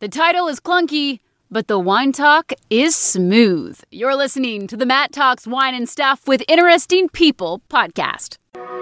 The title is clunky, but the wine talk is smooth. You're listening to the Matt Talks Wine and Stuff with Interesting People podcast.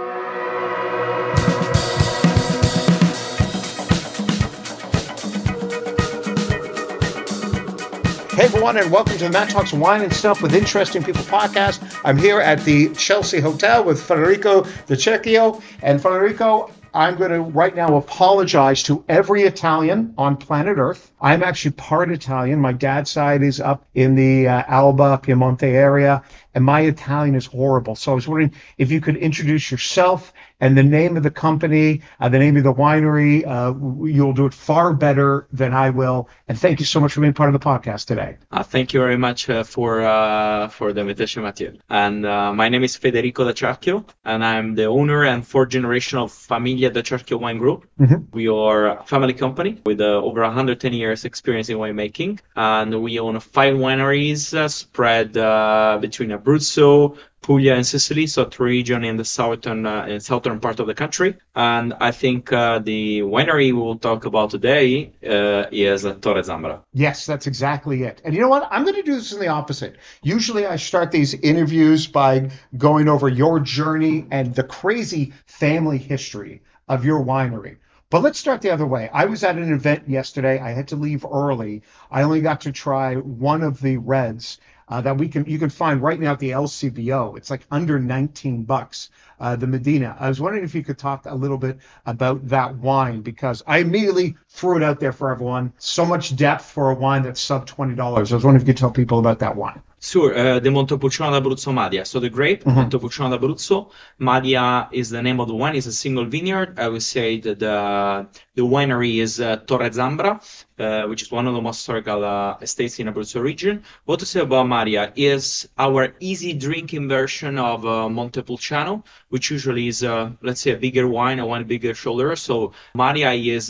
Hey everyone, and welcome to the Matt Talks Wine and Stuff with Interesting People podcast. I'm here at the Chelsea Hotel with Federico De Cecchio. And Federico, I'm going to right now apologize to every Italian on planet Earth. I'm actually part Italian. My dad's side is up in the Alba, Piemonte area, and my Italian is horrible. So I was wondering if you could introduce yourself and the name of the company, the name of the winery. You'll do it far better than I will. And thank you so much for being part of the podcast today. Thank you very much for the invitation, Matthew. And my name is Federico De Cecchio, and I'm the owner and fourth generation of Famiglia De Cecchio Wine Group. Mm-hmm. We are a family company with over 110 years experience in winemaking, and we own 5 wineries spread between Abruzzo, Puglia, and Sicily, so 3 regions in the southern part of the country. And I think the winery we'll talk about today is Torre Zambra. Yes, that's exactly it. And you know what? I'm going to do this in the opposite. Usually I start these interviews by going over your journey and the crazy family history of your winery. But let's start the other way. I was at an event yesterday. I had to leave early. I only got to try one of the reds that you can find right now at the LCBO. It's like under $19, the Medina. I was wondering if you could talk a little bit about that wine, because I immediately threw it out there for everyone. So much depth for a wine that's sub $20. I was wondering if you could tell people about that wine. Sure, the Montepulciano d'Abruzzo Madia. So the grape, Montepulciano d'Abruzzo. Madia is the name of the wine. It's a single vineyard. I would say that the winery is Torre Zambra, which is one of the most historical estates in Abruzzo region. What to say about Madia is our easy drinking version of Montepulciano, which usually is, let's say, a bigger wine, a wine bigger shoulder. So Madia is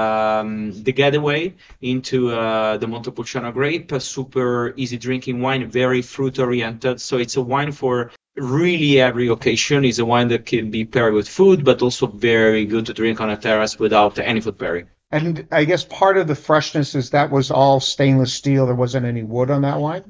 the getaway into the Montepulciano grape, a super easy drinking wine, very fruit oriented. So it's a wine for really every occasion. It's a wine that can be paired with food, but also very good to drink on a terrace without any food pairing. And I guess part of the freshness is that was all stainless steel. There wasn't any wood on that wine?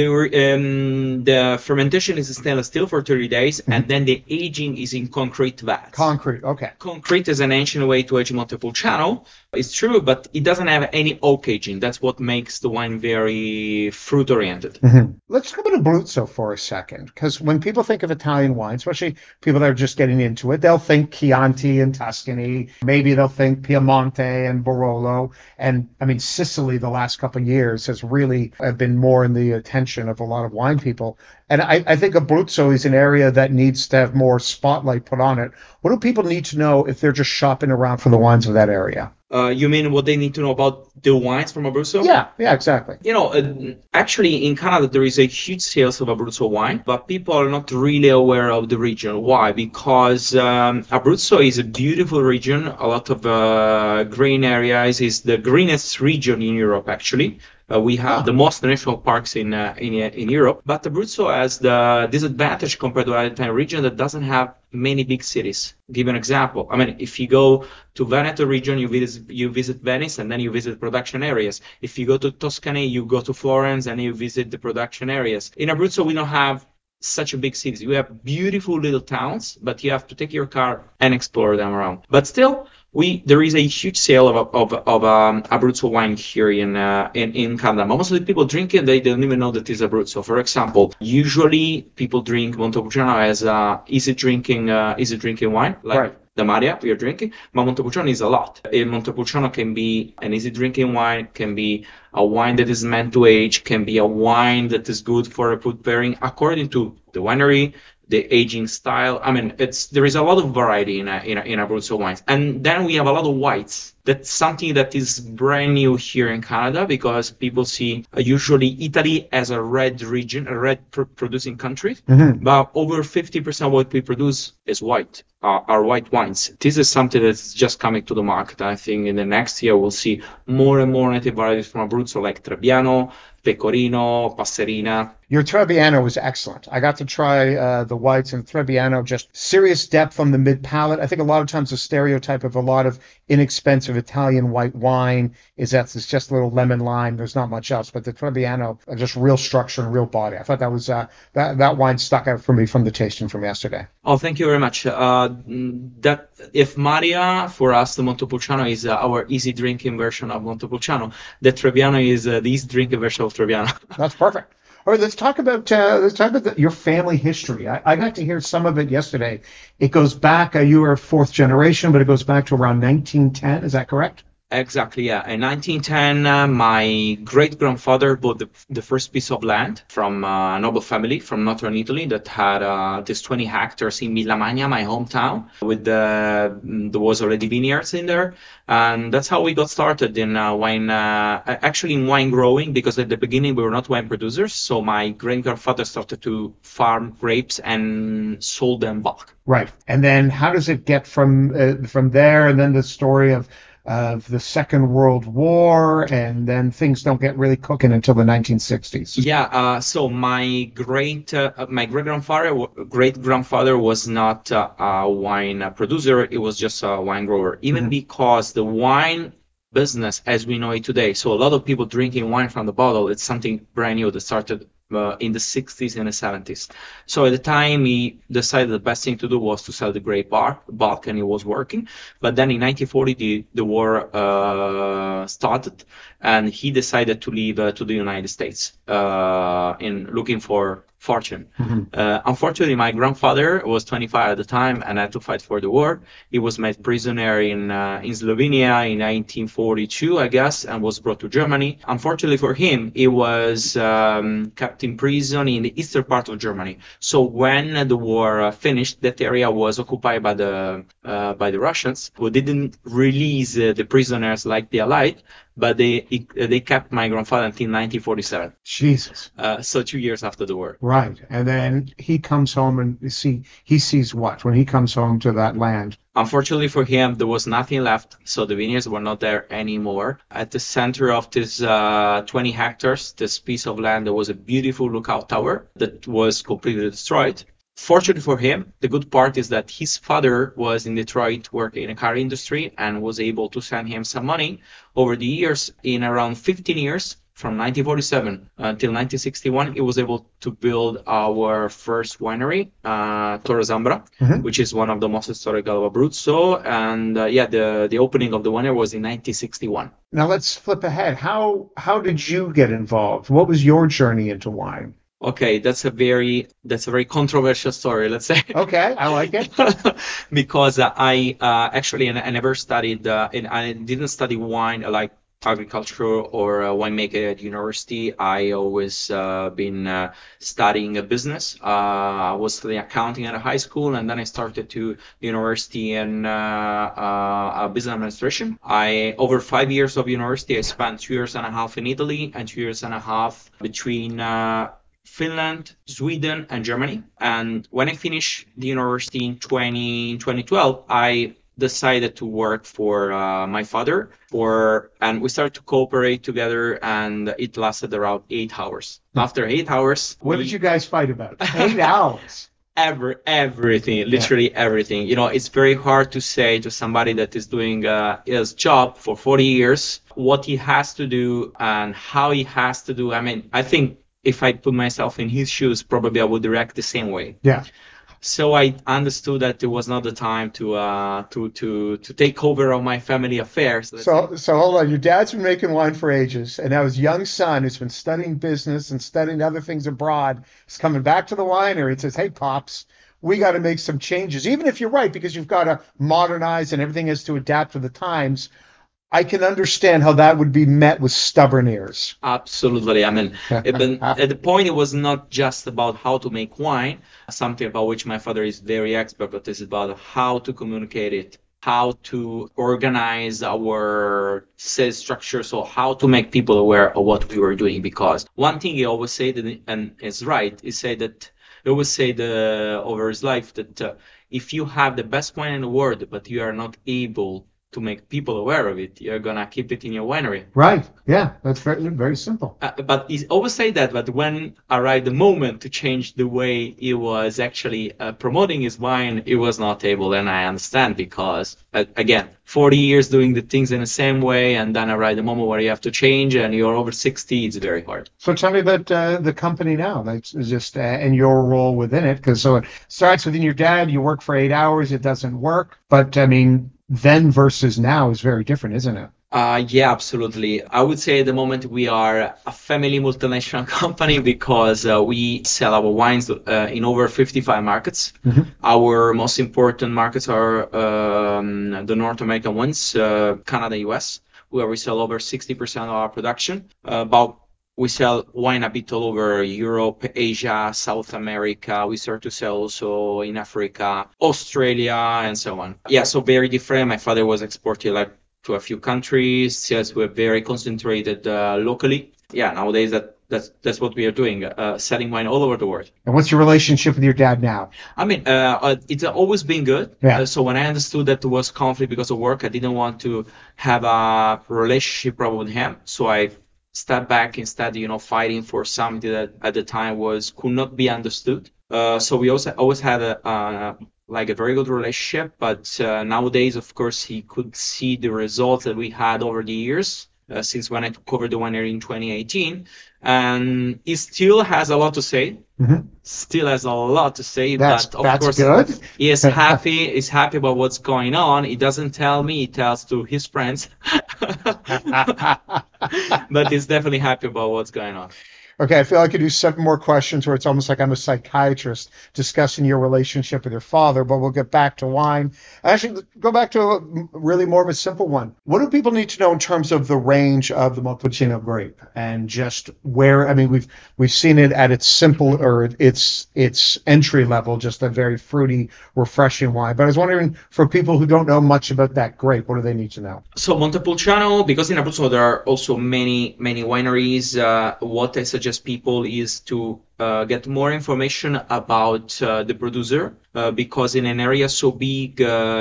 The fermentation is stainless steel for 30 days, and then the aging is in concrete vats. Concrete, okay. Concrete is an ancient way to age Montepulciano. It's true, but it doesn't have any oak aging. That's what makes the wine very fruit-oriented. Mm-hmm. Let's go to Abruzzo for a second, because when people think of Italian wine, especially people that are just getting into it, they'll think Chianti and Tuscany. Maybe they'll think Piemonte and Barolo. And, I mean, Sicily the last couple of years has really been more in the attention of a lot of wine people. And I think Abruzzo is an area that needs to have more spotlight put on it. What do people need to know if they're just shopping around for the wines of that area? You mean what they need to know about the wines from Abruzzo? Yeah, exactly. You know, actually in Canada there is a huge sales of Abruzzo wine, but people are not really aware of the region. Why? Because Abruzzo is a beautiful region, a lot of green areas. It's the greenest region in Europe, actually. We have the most national parks in Europe, but Abruzzo has the disadvantage compared to the Italian region that doesn't have many big cities. I'll give you an example. I mean, if you go to Veneto region, you visit Venice, and then you visit production areas. If you go to Tuscany, you go to Florence, and you visit the production areas. In Abruzzo, we don't have such a big cities. We have beautiful little towns, but you have to take your car and explore them around. But still, there is a huge sale of Abruzzo wine here in Canada. Most of the people drink it, they don't even know that it's Abruzzo. For example, usually people drink Montepulciano as easy drinking wine, like right. The Madia we are drinking, but Montepulciano is a lot. Montepulciano can be an easy drinking wine, can be a wine that is meant to age, can be a wine that is good for a food pairing according to the winery, the aging style. I mean, there is a lot of variety in Abruzzo wines. And then we have a lot of whites. That's something that is brand new here in Canada, because people see usually Italy as a red region, a red producing country. Mm-hmm. But over 50% of what we produce is white, are white wines. This is something that's just coming to the market. I think in the next year we'll see more and more native varieties from Abruzzo, like Trebbiano, Pecorino, Passerina. Your Trebbiano was excellent. I got to try the whites, and Trebbiano, just serious depth on the mid palate. I think a lot of times the stereotype of a lot of inexpensive of Italian white wine is that it's just a little lemon lime. There's not much else, but the Trebbiano just real structure and real body. I thought that was that wine stuck out for me from the tasting from yesterday. Oh, thank you very much. That if Maria, for us, the Montepulciano is our easy drinking version of Montepulciano, the Trebbiano is the easy drinking version of Trebbiano. That's perfect. All right, let's talk about your family history. I got to hear some of it yesterday. It goes back. You were fourth generation, but it goes back to around 1910. Is that correct? Exactly, yeah. In 1910, my great-grandfather bought the first piece of land from a noble family from northern Italy that had this 20 hectares in Millamagna, my hometown, with there was already vineyards in there. And that's how we got started in wine, actually in wine growing, because at the beginning we were not wine producers. So my great-grandfather started to farm grapes and sold them bulk. Right. And then how does it get from there, and then the story of the Second World War, and then things don't get really cooking until the 1960s. Yeah, so my great grandfather was not a wine producer; it was just a wine grower. Even because the wine business, as we know it today, so a lot of people drinking wine from the bottle, it's something brand new that started in the 60s and the 70s. So at the time, he decided the best thing to do was to sell the grape bulk, and it was working. But then in 1940, the war started, and he decided to leave to the United States in looking for fortune. Unfortunately, my grandfather was 25 at the time and had to fight for the war. He was made prisoner in Slovenia in 1942, I guess, and was brought to Germany. Unfortunately for him, he was kept in prison in the eastern part of Germany. So when the war finished, that area was occupied by the Russians, who didn't release the prisoners like the Allied, but they kept my grandfather until 1947. Jesus. So 2 years after the war. Right. And then he comes home and he sees what when he comes home to that land? Unfortunately for him, there was nothing left, so the vineyards were not there anymore. At the center of this 20 hectares, this piece of land, there was a beautiful lookout tower that was completely destroyed. Fortunately for him, the good part is that his father was in Detroit working in a car industry and was able to send him some money. Over the years, in around 15 years, from 1947 until 1961, he was able to build our first winery, Torre Zambra, which is one of the most historical of Abruzzo. And the opening of the winery was in 1961. Now let's flip ahead. How did you get involved? What was your journey into wine? Okay, that's a very controversial story, let's say. Okay, I like it. Because I never studied, and I didn't study wine like agriculture or winemaker at university. I always been studying a business. I was studying accounting at a high school, and then I started to university in business administration. Over 5 years of university, I spent 2 years and a half in Italy and 2 years and a half between Finland, Sweden, and Germany. And when I finished the university in 2012, I decided to work for my father, and we started to cooperate together, and it lasted around 8 hours. After 8 hours, what did you guys fight about? 8 hours. Everything, literally everything. You know, it's very hard to say to somebody that is doing his job for 40 years what he has to do and how he has to do. I mean, I think if I put myself in his shoes, probably I would react the same way. Yeah. So I understood that it was not the time to take over on my family affairs. So hold on. Your dad's been making wine for ages, and now his young son, who's been studying business and studying other things abroad, is coming back to the winery and says, "Hey, pops, we got to make some changes." Even if you're right, because you've got to modernize and everything has to adapt to the times. I can understand how that would be met with stubborn ears. Absolutely. I mean, at the point, it was not just about how to make wine, something about which my father is very expert, but it's about how to communicate it, how to organize our sales structure, so how to make people aware of what we were doing. Because one thing he always said, and it's right, he always said over his life that if you have the best wine in the world, but you are not able to make people aware of it. You're gonna keep it in your winery. Right. Yeah. That's very, very simple. But he always say that. But when arrived the moment to change the way he was actually promoting his wine, he was not able. And I understand because again, 40 years doing the things in the same way, and then arrive the moment where you have to change, and you're over 60. It's very hard. So tell me about the company now. That's just and your role within it, because so it starts within your dad. You work for 8 hours. It doesn't work, but I mean, then versus now is very different, isn't it? Yeah, absolutely. I would say at the moment we are a family multinational company because we sell our wines in over 55 markets. Mm-hmm. Our most important markets are the North American ones, Canada, US, where we sell over 60% of our production. We sell wine a bit all over Europe, Asia, South America. We start to sell also in Africa, Australia, and so on. Yeah, so very different. My father was exporting to a few countries. Sales were very concentrated locally. Yeah, nowadays that's what we are doing, selling wine all over the world. And what's your relationship with your dad now? I mean, it's always been good. Yeah. So when I understood that there was conflict because of work, I didn't want to have a relationship problem with him. So I stepped back instead, fighting for something that at the time could not be understood. So we also always had a very good relationship, but nowadays, of course, he could see the results that we had over the years since when I took over the winery in 2018, and he still has a lot to say. Mm-hmm. Still has a lot to say, that's course, good. He is happy. He's happy about what's going on. He doesn't tell me; he tells to his friends. But he's definitely happy about what's going on. Okay, I feel I could do 7 more questions where it's almost like I'm a psychiatrist discussing your relationship with your father, but we'll get back to wine. Actually, go back to really more of a simple one. What do people need to know in terms of the range of the Montepulciano grape and just where, I mean, we've seen it at its simple or its entry level, just a very fruity, refreshing wine. But I was wondering, for people who don't know much about that grape, what do they need to know? So Montepulciano, because in Abruzzo there are also many wineries, what I suggest people is to get more information about the producer because in an area so big,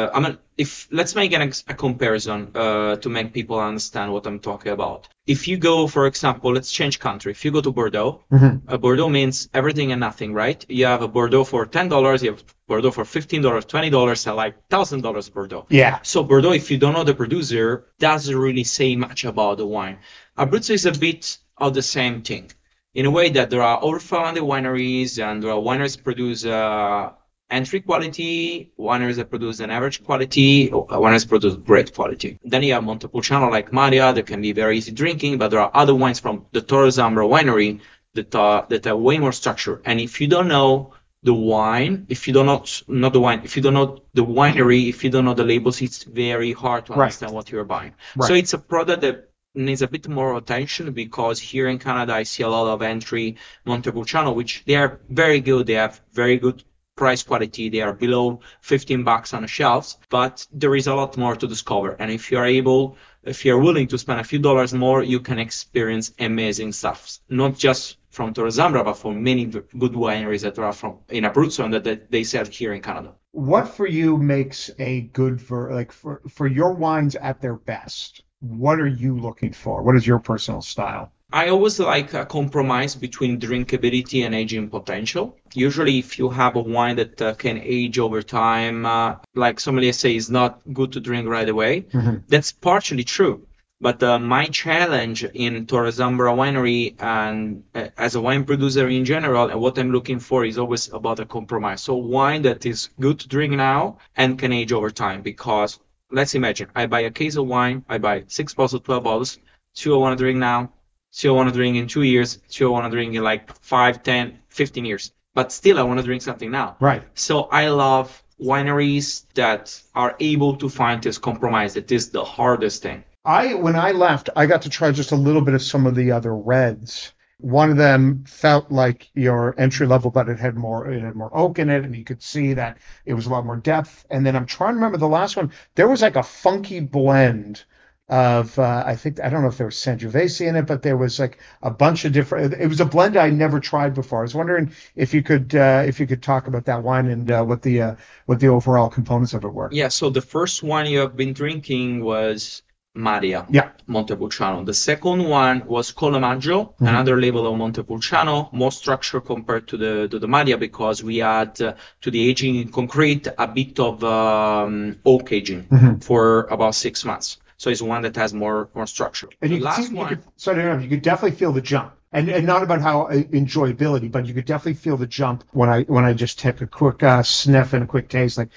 let's make a comparison to make people understand what I'm talking about. If you go, for example, let's change country. If you go to Bordeaux, Mm-hmm. Bordeaux means everything and nothing, right? You have a Bordeaux for $10, you have Bordeaux for $15, $20, and like $1,000 Bordeaux. Yeah. So Bordeaux, if you don't know the producer, doesn't really say much about the wine. Abruzzo is a bit of the same thing. In a way that there are over 500 wineries, and there are wineries that produce entry quality, wineries that produce an average quality, wineries that produce great quality. Then you have Montepulciano like Maria that can be very easy drinking, but there are other wines from the Torre Zambra winery that are way more structured. And if you don't know the wine, if you don't know the winery, if you don't know the labels, it's very hard to understand what you're buying. Right. So it's a product that needs a bit more attention because here in Canada I see a lot of entry Montepulciano, which they are very good. They have very good price quality. They are below $15 on the shelves, but there is a lot more to discover. And if you're willing to spend a few dollars more, you can experience amazing stuff. Not just from Torre Zambra, but from many good wineries that are in Abruzzo and that they sell here in Canada. What for you makes a good for your wines at their best? What are you looking for? What is your personal style? I always like a compromise between drinkability and aging potential. Usually, if you have a wine that can age over time, like sommeliers say, is not good to drink right away. Mm-hmm. That's partially true. But my challenge in Torre Zambra winery and as a wine producer in general, and what I'm looking for is always about a compromise. So wine that is good to drink now and can age over time, because let's imagine I buy a case of wine, I buy 6 bottles, 12 bottles, 2 I want to drink now, 2 I want to drink in 2 years, 2 I want to drink in like 5, 10, 15 years. But still, I want to drink something now. Right. So I love wineries that are able to find this compromise. That is the hardest thing. When I left, I got to try just a little bit of some of the other reds. One of them felt like your entry level, but it had more oak in it, and you could see that it was a lot more depth. And then I'm trying to remember the last one. There was like a funky blend of I don't know if there was Sangiovese in it, but there was like a bunch of different. It was a blend I never tried before. I was wondering if you could talk about that wine and what the overall components of it were. Yeah, so the first one you have been drinking was Maria, Yeah. Montepulciano. The second one was Colomaggio, another label of Montepulciano, more structure compared to the Maria because we had to the aging in concrete a bit of oak aging for about 6 months. So it's one that has more structure. And The you last could, one, you could definitely feel the jump. And not about how enjoyability, but you could definitely feel the jump when I just take a quick sniff and a quick taste, like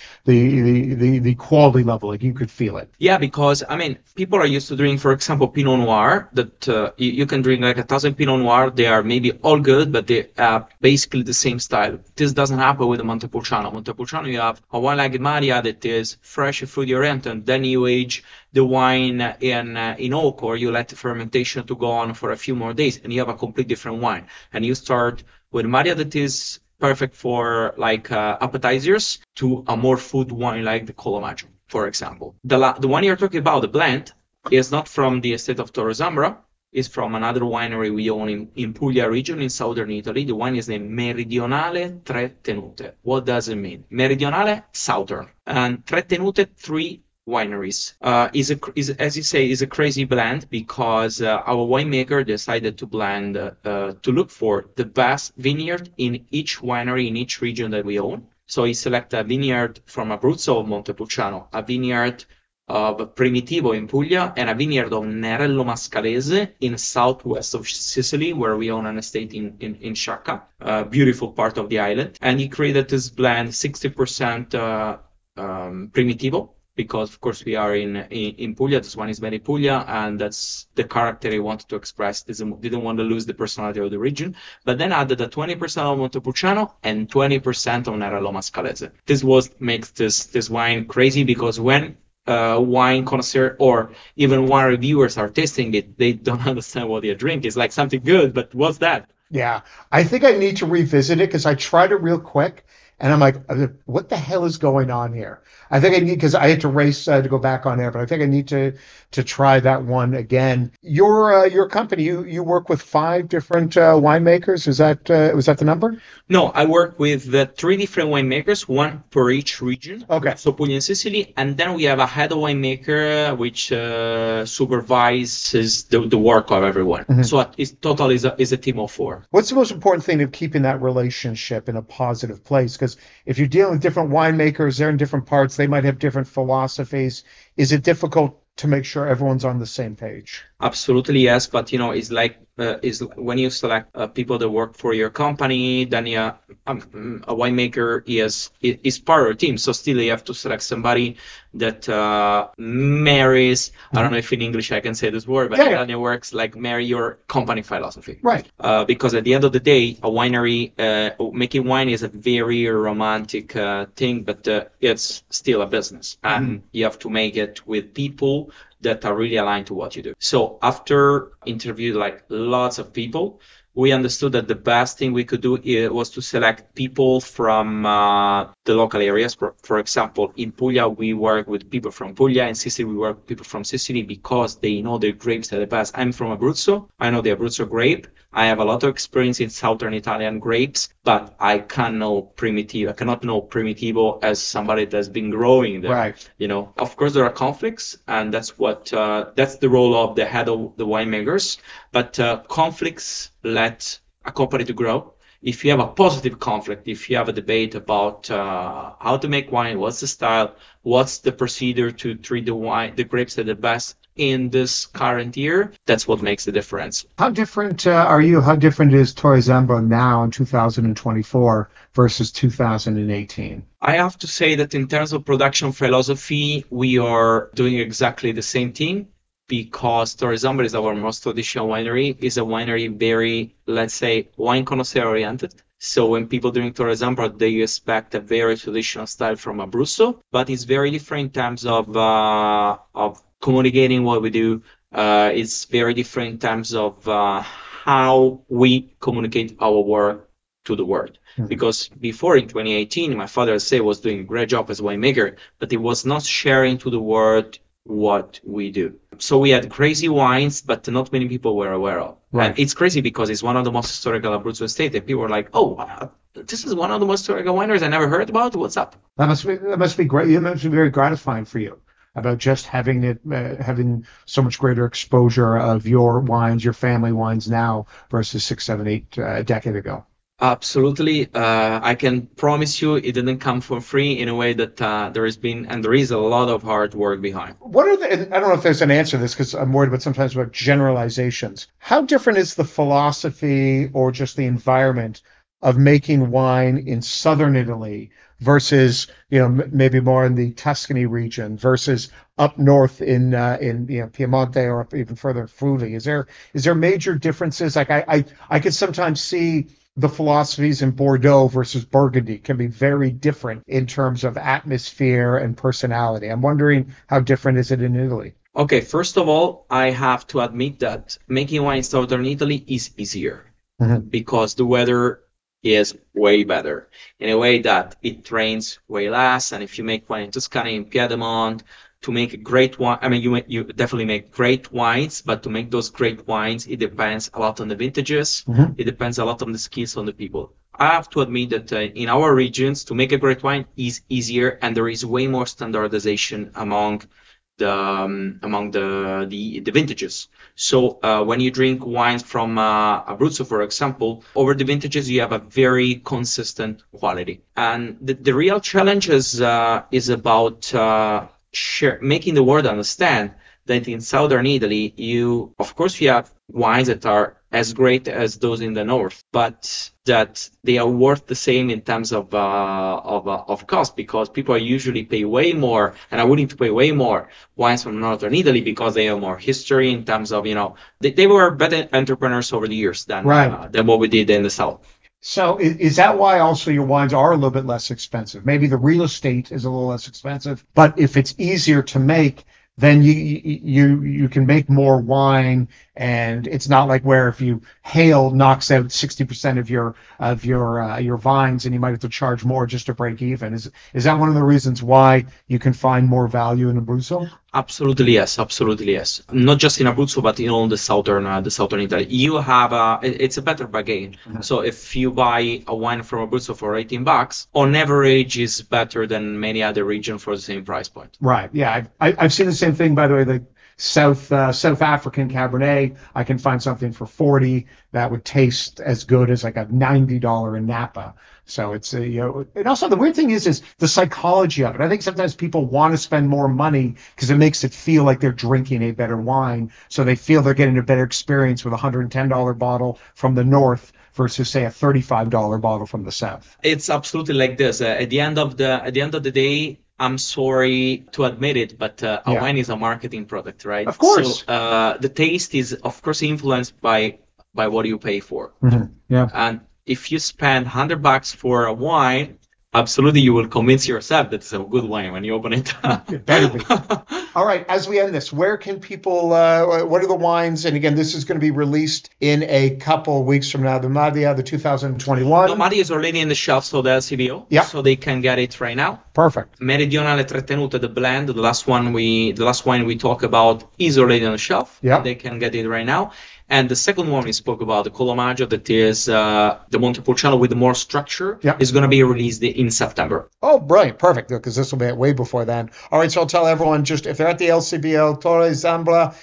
the quality level, like you could feel it. yeah, because I mean, people are used to drinking, for example, Pinot Noir. That you can drink like 1,000 Pinot Noir. They are maybe all good, but they have basically the same style. This doesn't happen with the Montepulciano. Montepulciano, you have a wine like Maria that is fresh and fruity oriented. Then you age the wine in oak, or you let the fermentation to go on for a few more days, and you have a complete different wine. And you start with Maria that is perfect for like appetizers to a more food wine like the Colomaggio, for example. The one you're talking about, the blend, is not from the estate of Torre Zambra. It's from another winery we own in Puglia region in southern Italy. The wine is named Meridionale Tre Tenute. What does it mean? Meridionale, southern, and Tre Tenute, 3 wineries. Is as you say, is a crazy blend because our winemaker decided to blend to look for the best vineyard in each winery in each region that we own. So he selected a vineyard from Abruzzo of Montepulciano, a vineyard of Primitivo in Puglia, and a vineyard of Nerello Mascalese in southwest of Sicily, where we own an estate in Sciacca, a beautiful part of the island. And he created this blend 60% Primitivo, because of course we are in Puglia. This one is very Puglia, and that's the character he wanted to express. Didn't want to lose the personality of the region, but then added a 20% of Montepulciano and 20% of Nerello Mascalese. This makes this wine crazy, because when wine connoisseur or even wine reviewers are tasting it, they don't understand what they drink. It's like something good, but what's that? Yeah, I think I need to revisit it because I tried it real quick. And I'm like, what the hell is going on here? I think I need, because I had to race to go back on air, but I think I need to try that one again. Your company, you work with 5 different winemakers. Was that the number? No, I work with 3 different winemakers, 1 per each region. Okay. So Puglia and Sicily, and then we have a head of winemaker which supervises the work of everyone. So it's total is a team of 4. What's the most important thing of keeping that relationship in a positive place? Because if you're dealing with different winemakers, they're in different parts, they might have different philosophies. Is it difficult to make sure everyone's on the same page? Absolutely, yes. But it's like is when you select people that work for your company, then a winemaker is part of your team. So still you have to select somebody that marries. I don't know if in English I can say this word, but it works like marry your company philosophy. Right. Because at the end of the day, a winery making wine is a very romantic thing, but it's still a business, and you have to make it with people that are really aligned to what you do. So after interviewed like lots of people, we understood that the best thing we could do was to select people from the local areas. For example, in Puglia, we work with people from Puglia. In Sicily, we work with people from Sicily because they know their grapes are the best. I'm from Abruzzo. I know the Abruzzo grape. I have a lot of experience in southern Italian grapes, but I cannot know Primitivo as somebody that's been growing there. Right. Of course, there are conflicts, and that's the role of the head of the winemakers. But conflicts let a company to grow. If you have a positive conflict, if you have a debate about how to make wine, what's the style, what's the procedure to treat the grapes at the best in this current year, that's what makes the difference. How different are you? How different is Torre Zambra now in 2024 versus 2018? I have to say that in terms of production philosophy, we are doing exactly the same thing, because Torre Zambra is our most traditional winery. It's a winery very, let's say, wine connoisseur oriented. So when people drink Torre Zambra, they expect a very traditional style from Abruzzo, but it's very different in terms of communicating what we do. It's very different in terms of how we communicate our work to the world. Because before in 2018, my father was doing a great job as a winemaker, but he was not sharing to the world what we do. So we had crazy wines, but not many people were aware of. Right. And it's crazy because it's one of the most historical Abruzzo estate, and people were like, "Oh, wow, this is one of the most historical wineries I never heard about. What's up?" That must be great. It must be very gratifying for you about just having having so much greater exposure of your wines, your family wines now versus 6, 7, 8 a decade ago. Absolutely. I can promise you it didn't come for free, in a way that there has been, and there is a lot of hard work behind. What are I don't know if there's an answer to this, because I'm worried about sometimes about generalizations. How different is the philosophy or just the environment of making wine in southern Italy versus, maybe more in the Tuscany region versus up north in Piemonte, or up even further Friuli? Is there major differences? Like I could sometimes see the philosophies in Bordeaux versus Burgundy can be very different in terms of atmosphere and personality. I'm wondering, how different is it in Italy? Okay, first of all, I have to admit that making wine in southern Italy is easier because the weather is way better, in a way that it rains way less. And if you make wine in Tuscany, in Piedmont, to make a great wine, I mean, you definitely make great wines, but to make those great wines, it depends a lot on the vintages. It depends a lot on the skills on the people. I have to admit that in our regions, to make a great wine is easier, and there is way more standardization among the vintages. So when you drink wines from Abruzzo, for example, over the vintages you have a very consistent quality. And the real challenge is about making the world understand that in southern Italy, you have wines that are as great as those in the north, but that they are worth the same in terms of cost, because people are usually pay way more and are willing to pay way more wines from northern Italy because they have more history in terms of, they were better entrepreneurs over the years than what we did in the south. So is that why also your wines are a little bit less expensive? Maybe the real estate is a little less expensive, but if it's easier to make, then you can make more wine, and it's not like where if hail knocks out 60% of your vines, and you might have to charge more just to break even. Is that one of the reasons why you can find more value in Abruzzo? Absolutely yes. Not just in Abruzzo, but in all the southern Italy. You have it's a better bargain. So if you buy a wine from Abruzzo for $18, on average is better than many other regions for the same price point. Right. Yeah, I've seen the same thing, by the way. The South African Cabernet, I can find something for $40 that would taste as good as like a $90 in Napa. So it's and also the weird thing is the psychology of it. I think sometimes people want to spend more money because it makes it feel like they're drinking a better wine, so they feel they're getting a better experience with a $110 bottle from the north versus, say, a $35 bottle from the south. It's absolutely like this. At the end of the day, I'm sorry to admit it, but a wine is a marketing product, right? Of course. So the taste is, of course, influenced by what you pay for. Yeah. And if you spend $100 for a wine, absolutely you will convince yourself that it's a good wine when you open it. It better be. All right, as we end this, where can people, what are the wines? And again, this is going to be released in a couple of weeks from now. The Madia, the 2021. The Madia is already in the shelves of the LCBO, so they can get it right now. Perfect. Meridionale Trattenute, the blend, the last wine we talk about is already on the shelf. Yeah. They can get it right now. And the second one we spoke about, the Colomaggio, that is the Montepulciano with more structure, is going to be released in September. Oh, brilliant. Perfect, because this will be way before then. All right, so I'll tell everyone, just if they're at the LCBO, Torre Zambra,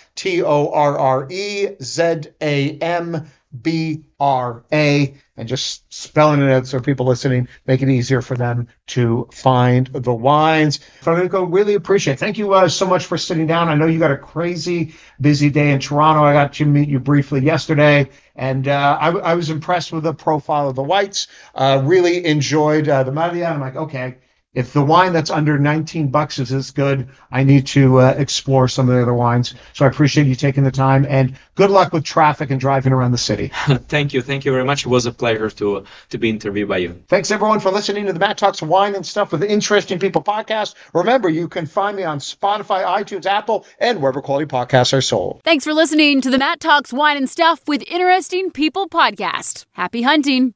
TORREZAMBRA, and just spelling it out so people listening make it easier for them to find the wines. Federico, really appreciate it. Thank you so much for sitting down. I know you got a crazy busy day in Toronto. I got to meet you briefly yesterday, and I was impressed with the profile of the whites. Really enjoyed the Madia. I'm like, okay, if the wine that's under $19 is this good, I need to explore some of the other wines. So I appreciate you taking the time, and good luck with traffic and driving around the city. Thank you very much. It was a pleasure to be interviewed by you. Thanks everyone for listening to the Matt Talks Wine and Stuff with Interesting People podcast. Remember, you can find me on Spotify, iTunes, Apple, and wherever quality podcasts are sold. Thanks for listening to the Matt Talks Wine and Stuff with Interesting People podcast. Happy hunting.